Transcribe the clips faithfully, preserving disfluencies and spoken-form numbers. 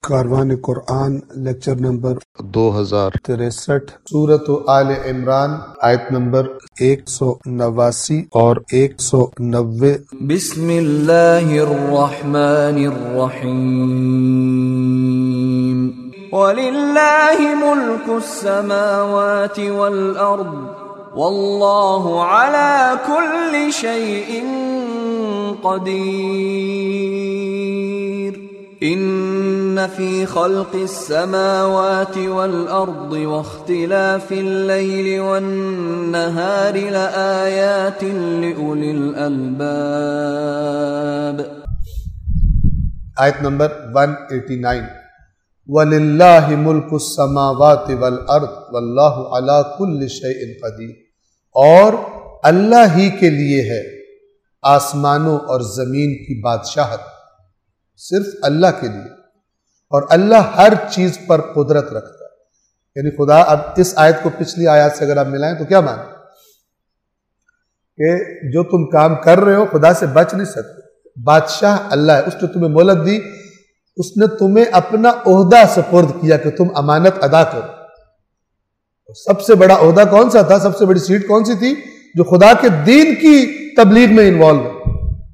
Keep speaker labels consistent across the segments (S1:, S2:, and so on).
S1: کاروان قرآن lecture number
S2: دو ہزار
S1: تریسٹھ، سورۃ آل عمران آیت نمبر ایک سو نواسی اور ایک سو نوے۔
S3: بسم اللہ الرحمن الرحیم وَلِلَّهِ مُلْكُ السَّمَاوَاتِ وَالْأَرْضِ وَاللَّهُ عَلَى كُلِّ شَيْءٍ قَدِيرٌ إِنَّ فِي خَلْقِ السَّمَاوَاتِ وَالْأَرْضِ وَاخْتِلَافِ اللَّيْلِ وَالنَّهَارِ لَآيَاتٍ لِأُولِي الْأَلْبَابِ۔
S4: آیت نمبر ایک سو ننانوے، وَلِلَّهِ مُلْكُ السَّمَاوَاتِ وَالْأَرْضِ وَاللَّهُ عَلَى كُلِّ شَيْءٍ قَدِيرٌ، اور اللہ ہی کے لیے ہے آسمانوں اور زمین کی بادشاہت، صرف اللہ کے لیے، اور اللہ ہر چیز پر قدرت رکھتا ہے۔ یعنی خدا اب اس آیت کو پچھلی آیات سے اگر آپ ملائیں تو کیا معنی کہ جو تم کام کر رہے ہو خدا سے بچ نہیں سکتے، بادشاہ اللہ ہے، اس نے تمہیں مہلت دی، اس نے تمہیں اپنا عہدہ سپرد کیا کہ تم امانت ادا کرو۔ سب سے بڑا عہدہ کون سا تھا، سب سے بڑی سیٹ کون سی تھی؟ جو خدا کے دین کی تبلیغ میں انوالو ہے۔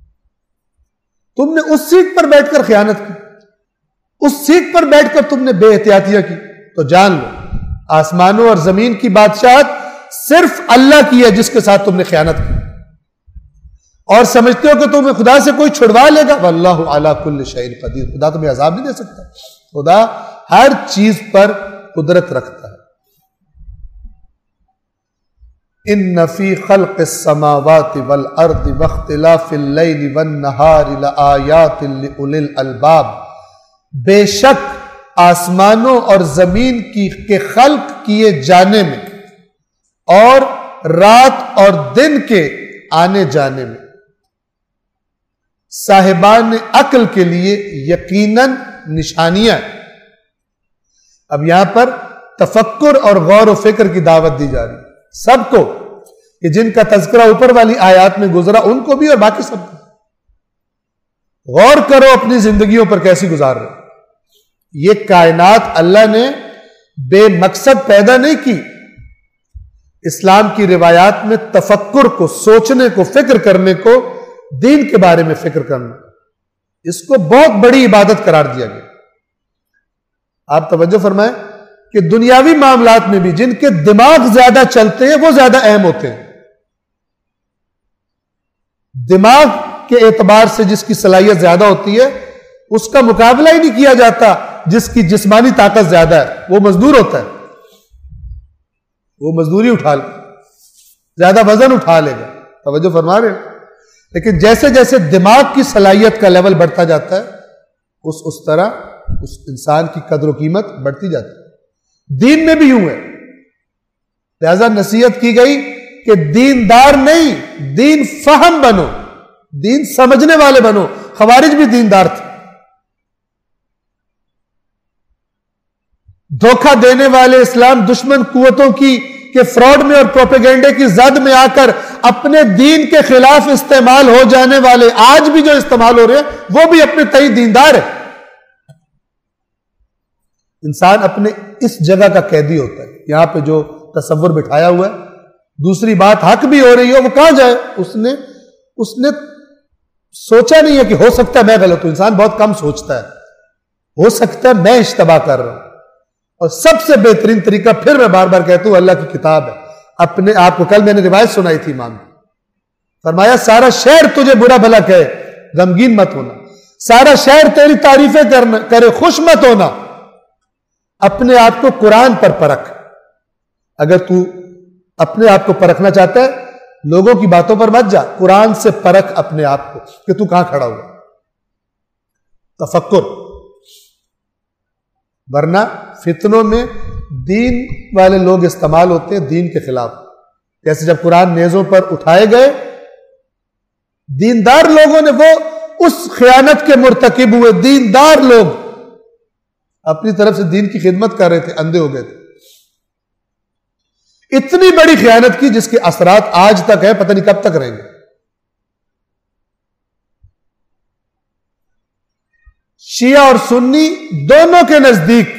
S4: تم نے اس سیٹ پر بیٹھ کر خیانت کی، اس سیٹ پر بیٹھ کر تم نے بے احتیاطیاں کی، تو جان لو آسمانوں اور زمین کی بادشاہت صرف اللہ کی ہے جس کے ساتھ تم نے خیانت کی، اور سمجھتے ہو کہ تمہیں خدا سے کوئی چھڑوا لے گا۔ واللہ علی کل شیء قدیر، خدا تمہیں عذاب نہیں دے سکتا، خدا ہر چیز پر قدرت رکھتا ہے۔ ان فی خلق السماوات والارض واختلاف اللیل والنہار لآیات لأولی الالباب، بے شک آسمانوں اور زمین کی کے خلق کیے جانے میں اور رات اور دن کے آنے جانے میں صاحبان عقل کے لیے یقیناً نشانیاں ہیں۔ اب یہاں پر تفکر اور غور و فکر کی دعوت دی جا رہی ہے سب کو، کہ جن کا تذکرہ اوپر والی آیات میں گزرا ان کو بھی اور باقی سب کو۔ غور کرو اپنی زندگیوں پر کیسی گزار رہے۔ یہ کائنات اللہ نے بے مقصد پیدا نہیں کی۔ اسلام کی روایات میں تفکر کو، سوچنے کو، فکر کرنے کو، دین کے بارے میں فکر کرنا، اس کو بہت بڑی عبادت قرار دیا گیا۔ آپ توجہ فرمائیں کہ دنیاوی معاملات میں بھی جن کے دماغ زیادہ چلتے ہیں وہ زیادہ اہم ہوتے ہیں۔ دماغ کے اعتبار سے جس کی صلاحیت زیادہ ہوتی ہے اس کا مقابلہ ہی نہیں کیا جاتا، جس کی جسمانی طاقت زیادہ ہے وہ مزدور ہوتا ہے، وہ مزدوری اٹھا لے، زیادہ وزن اٹھا لے گا۔ توجہ فرما رہے ہیں؟ لیکن جیسے جیسے دماغ کی صلاحیت کا لیول بڑھتا جاتا ہے اس اس طرح اس انسان کی قدر و قیمت بڑھتی جاتی ہے۔ دین میں بھی یوں ہے، لہذا نصیحت کی گئی کہ دیندار نہیں، دین فہم بنو، دین سمجھنے والے بنو۔ خوارج بھی دیندار تھے، دھوکہ دینے والے اسلام دشمن قوتوں کی کے فراڈ میں اور پروپیگنڈے کی زد میں آ کر اپنے دین کے خلاف استعمال ہو جانے والے آج بھی جو استعمال ہو رہے ہیں وہ بھی اپنے تئیں دیندار ہے۔ انسان اپنے اس جگہ کا قیدی ہوتا ہے، یہاں پہ جو تصور بٹھایا ہوا ہے، دوسری بات حق بھی ہو رہی ہے وہ کہاں جائے؟ اس نے اس نے سوچا نہیں ہے کہ ہو سکتا ہے میں غلط ہوں۔ انسان بہت کم سوچتا ہے، ہو سکتا ہے میں اشتباہ کر رہا ہوں۔ اور سب سے بہترین طریقہ پھر میں بار بار کہتا ہوں اللہ کی کتاب ہے۔ اپنے آپ کو کل میں نے روایت سنائی تھی امام کی، فرمایا سارا شہر تجھے برا بھلا کہے غمگین مت ہونا، سارا شہر تیری تعریفیں کرنا کرے خوش مت ہونا، اپنے آپ کو قرآن پر پرکھ۔ اگر تو اپنے آپ کو پرکھنا چاہتا ہے لوگوں کی باتوں پر مت جا، قرآن سے پرکھ اپنے آپ کو کہ تو کہاں کھڑا ہوا۔ تفکر، ورنہ فتنوں میں دین والے لوگ استعمال ہوتے ہیں دین کے خلاف۔ جیسے جب قرآن نیزوں پر اٹھائے گئے دیندار لوگوں نے، وہ اس خیانت کے مرتکب ہوئے دیندار لوگ اپنی طرف سے دین کی خدمت کر رہے تھے، اندھے ہو گئے تھے۔ اتنی بڑی خیانت کی جس کے اثرات آج تک ہے، پتہ نہیں کب تک رہیں گے۔ شیعہ اور سنی دونوں کے نزدیک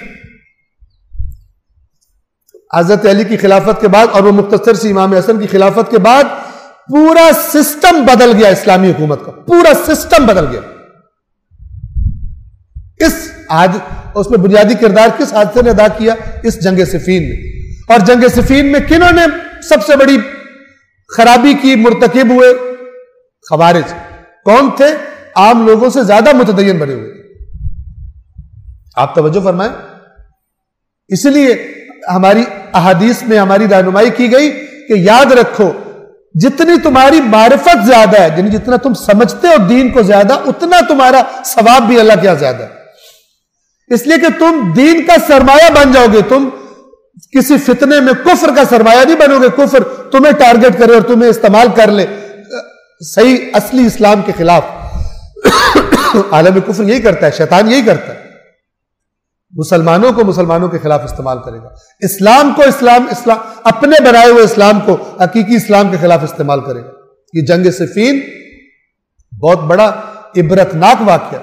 S4: حضرت علی کی خلافت کے بعد اور وہ مختصر سی امام حسن کی خلافت کے بعد پورا سسٹم بدل گیا اسلامی حکومت کا، پورا سسٹم بدل گیا. اس آج اس میں بنیادی کردار کس حادثے نے ادا کیا؟ اس جنگ صفین میں. اور جنگ صفین میں کنہوں نے سب سے بڑی خرابی کی، مرتکب ہوئے؟ خوارج. کون تھے؟ عام لوگوں سے زیادہ متدین بنے ہوئے. آپ توجہ فرمائیں. اس لیے ہماری احادیث میں ہماری رہنمائی کی گئی کہ یاد رکھو جتنی تمہاری معرفت زیادہ ہے، یعنی جتنا تم سمجھتے ہو دین کو زیادہ، اتنا تمہارا ثواب بھی اللہ کے یہاں زیادہ ہے. اس لیے کہ تم دین کا سرمایہ بن جاؤ گے، تم کسی فتنے میں کفر کا سرمایہ نہیں بنو گے. کفر تمہیں ٹارگٹ کرے اور تمہیں استعمال کر لے صحیح اصلی اسلام کے خلاف. عالم کفر یہی کرتا ہے، شیطان یہی کرتا ہے. مسلمانوں کو مسلمانوں کے خلاف استعمال کرے گا، اسلام کو اسلام اسلام اپنے بنائے ہوئے اسلام کو حقیقی اسلام کے خلاف استعمال کرے گا. یہ جنگ صفین بہت بڑا عبرتناک واقعہ.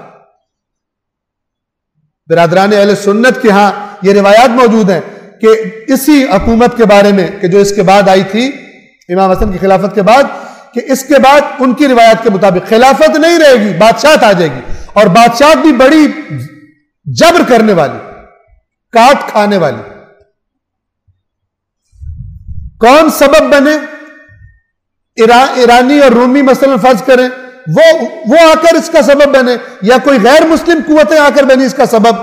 S4: برادران اہل سنت کے ہاں یہ روایات موجود ہیں کہ اسی حکومت کے بارے میں کہ جو اس کے بعد آئی تھی امام حسن کی خلافت کے بعد، کہ اس کے بعد ان کی روایات کے مطابق خلافت نہیں رہے گی، بادشاہت آ جائے گی. اور بادشاہت بھی بڑی جبر کرنے والی، کاٹ کھانے والی. کون سبب بنے؟ ایرانی اور رومی مثلا فرض کریں، وہ وہ آ کر اس کا سبب بنے، یا کوئی غیر مسلم قوتیں آ کر بنی اس کا سبب.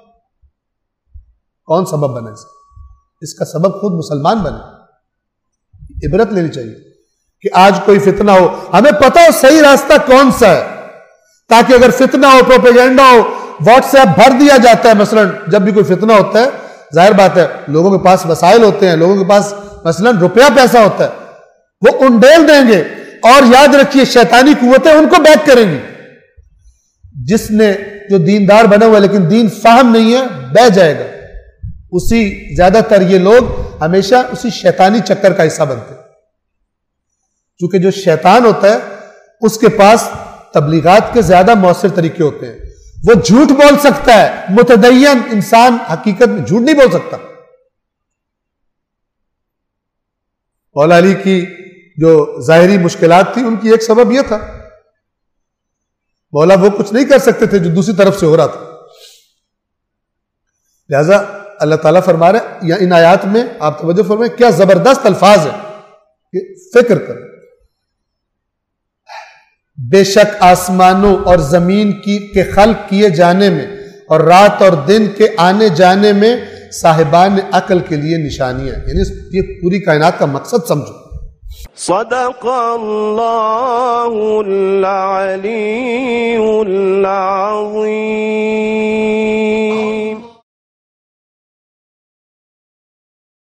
S4: کون سبب بنے؟ اس کا اس کا سبب خود مسلمان بنے. عبرت لینی چاہیے کہ آج کوئی فتنہ ہو، ہمیں پتہ ہو صحیح راستہ کون سا ہے، تاکہ اگر فتنہ ہو، پروپیگنڈا ہو، واٹس ایپ بھر دیا جاتا ہے. مثلا جب بھی کوئی فتنہ ہوتا ہے، ظاہر بات ہے لوگوں کے پاس وسائل ہوتے ہیں، لوگوں کے پاس مثلا روپیہ پیسہ ہوتا ہے، وہ انڈیل دیں گے. اور یاد رکھیے شیطانی قوتیں ان کو بیک کریں گی. جس نے جو دیندار بنا ہوا ہے لیکن دین فاہم نہیں ہے، بہ جائے گا. اسی زیادہ تر یہ لوگ ہمیشہ اسی شیطانی چکر کا حصہ بنتے ہیں. چونکہ جو شیطان ہوتا ہے اس کے پاس تبلیغات کے زیادہ مؤثر طریقے ہوتے ہیں. وہ جھوٹ بول سکتا ہے، متدین انسان حقیقت میں جھوٹ نہیں بول سکتا. مولا علی کی جو ظاہری مشکلات تھی ان کی ایک سبب یہ تھا، مولا وہ کچھ نہیں کر سکتے تھے جو دوسری طرف سے ہو رہا تھا. لہذا اللہ تعالیٰ فرما رہے یا ان آیات میں آپ توجہ فرمائیں کیا زبردست الفاظ ہیں کہ فکر کریں. بے شک آسمانوں اور زمین کی کے خلق کیے جانے میں اور رات اور دن کے آنے جانے میں صاحبان عقل کے لیے نشانیاں، یعنی یہ پوری کائنات کا مقصد سمجھو.
S2: صدق اللہ العلی العظیم.